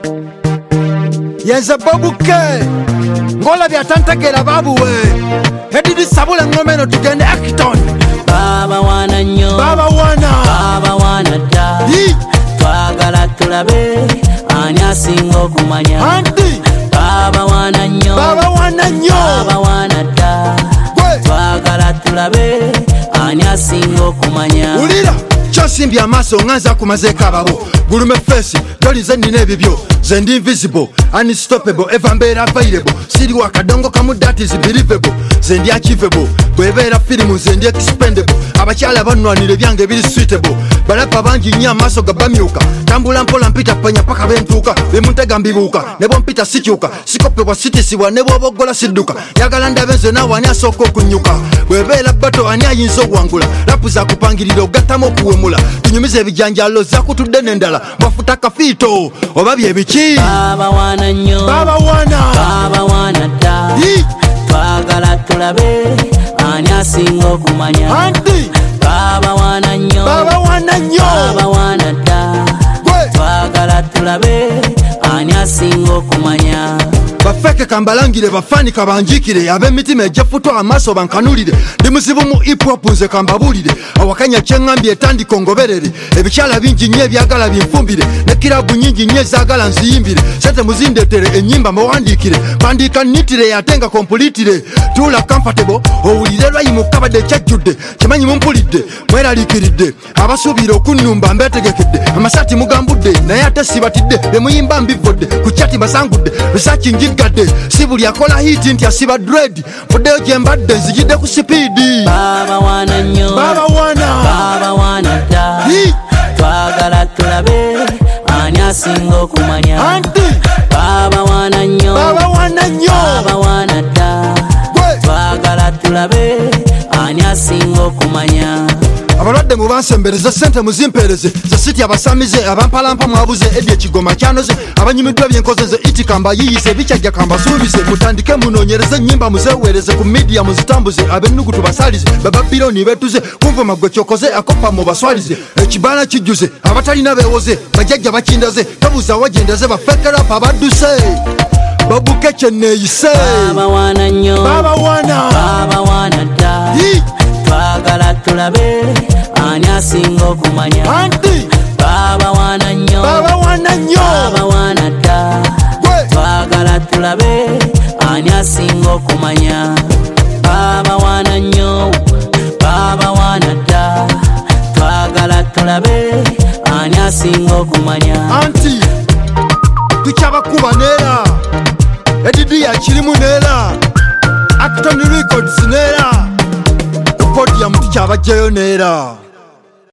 yenze babuke ngola byatantegera babuwe edidi sabule ngomeno tugende Acton baba wana nyo baba wana da twagala tulabe ani asinga okumanya anti baba wana nyo baba wana da twagala tulabe ani asinga okumanya ulira kyosimbye amaaso nganza kumazeeko ababo gulume fesi tolize nina ebibyo ze ndi invisible unstoppable eva mbeera available siri wakadongo kamu that is believable ze ndi achievable bwebeera firimu ze ndi expendable abakyala bannwanira ebyange biri suitable balapa bangi nnyo amaaso gabamyuka tambula mpola mpita panya paka bentuuka bemuntega mbibuuka ne bompita sikyuka sikopebwa sitisibwa ne bwobogola sidduka yagala ndabe nze naawe ani asooka okunnyuka bwebeera bato ani ayinza okuwangula lapu zakupangirira ogattamu okuwemula tunyumiza ebijanjalo zakutudde n'endala mwafuta kafiito oba byebiki baba wana nyo baba wana da twagala tulabe ani asinga okumanya anti baba wana nyo da twagala tulabe ani asinga okumanya bafeke kambalangire bafani kabanjikire ab'emitima ejjafutwa amaaso bankanulire ndi muzibu mu hip-hop nze kambabulire awakanya kyeŋŋambye etandika ongoberere ebikyala bingi nnyo ebyagala binfumbire ne kirabu nnyingi nnyo ezaagala nziyimbire sente muzindeetere ennyimba muwandiikire mpandiika nnitire ate nga kompulitire tuula comfortable owulire lwayimu kabadde ekyajjudde kimanyi mumpulidde mweraliikiridde abasuubira okunnumba mbeetegekedde amasaati mugambudde naye ate sibatidde bemuyimba mbivvodde ku kyati basangudde research njigadde si buli akola hiti nti asiba dread muddeyo gye mbadde nzigidde ku sipiidi baba wana nyo baba wana da twagala tulabe ani asinga okumanya anti baba wana nyo da twagala tulabe ani asinga okumanya abalwadde mubansembereze sente muzimpereze ze siti abasamize abampalampa mwabuze edi ekigoma kyanoze abanyumiddwa byenkozeze iti kamba yiyise bikyajja kambasuubize mutandike munoonyereze ennyimba muzeweereze ku midiya muzitambuze ab'ennugutu basalize bababironi betuze kunvuma gwe kyokoze akopa mubaswalize ekibaana kijjuze abatalina beewoze bajjajja bakindaze tobuuza wagendaze bafekerapa badduse babuke kyenneeyise baba wana nyo baba wana da twagala tulabe ani asinga okumanya anti baba wana nyo da twagala tulabe ani asinga okumanya baba wana nyo da twagala tulabe ani asinga okumanya anti tukyabakuba neera edidi yakirimu neera Acton Records neera podium tukyabajjayo neera